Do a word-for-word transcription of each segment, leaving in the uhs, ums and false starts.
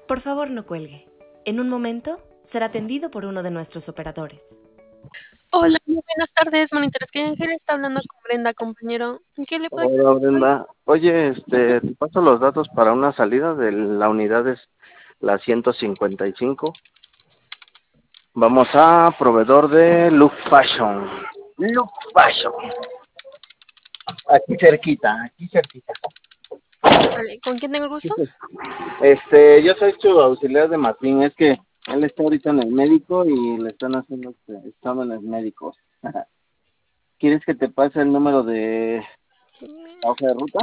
Por favor, no cuelgue. En un momento será atendido por uno de nuestros operadores. Hola, muy buenas tardes, Monitores que Ángel está hablando con Brenda, compañero. ¿En qué le puedo ayudar Hola hoy? Brenda, oye, este, te paso los datos para una salida de la unidad es la ciento cincuenta y cinco. Vamos a proveedor de Look Fashion. Look Fashion. Aquí cerquita, aquí cerquita. Vale, ¿con quién tengo el gusto? Este, yo soy su auxiliar de Martín, es que él está ahorita en el médico y le están haciendo este, exámenes médicos. ¿Quieres que te pase el número de la hoja de ruta?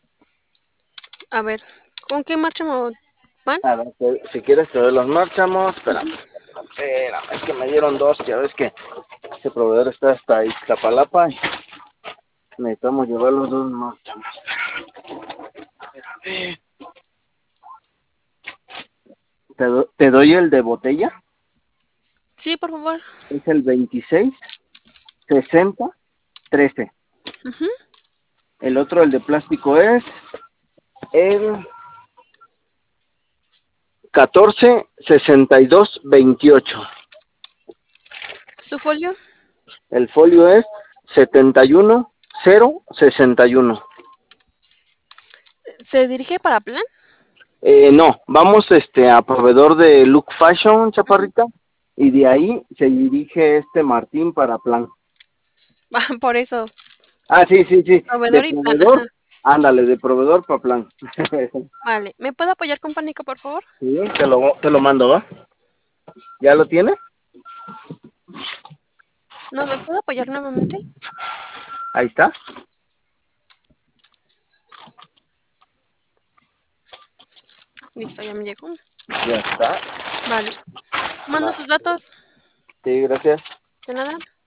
A ver, ¿con qué marcha mo- van? A ver, te- si quieres te doy los márchamos, espérame. Ujú. Espérame, es que me dieron dos, ya ves que este proveedor está hasta Iztapalapa y necesitamos llevar los dos márchamos. Espérame. Te, do- te doy el de botella, Sí, por favor. es el veintiséis sesenta trece. Ujú. El otro, el de plástico, es el catorce sesenta y dos veintiocho. ¿Su folio? El folio es setenta y uno cero sesenta y uno. ¿Se dirige para plan? Eh, no, vamos este a proveedor de Look Fashion, Ujú. chaparrita, y de ahí se dirige este Martín para plan. Va, por eso. Ah, sí, sí, sí, de Proveedor y plan, proveedor, ajá. ándale, de proveedor para plan. Vale, ¿me puede apoyar con pánico, por favor? Sí, te lo, te lo mando, ¿va? ¿Ya lo tienes? ¿No me puede apoyar nuevamente? Ahí está. Listo, ya me llegó. Ya está. Vale. Mando Ma- sus datos. Sí, gracias. De nada.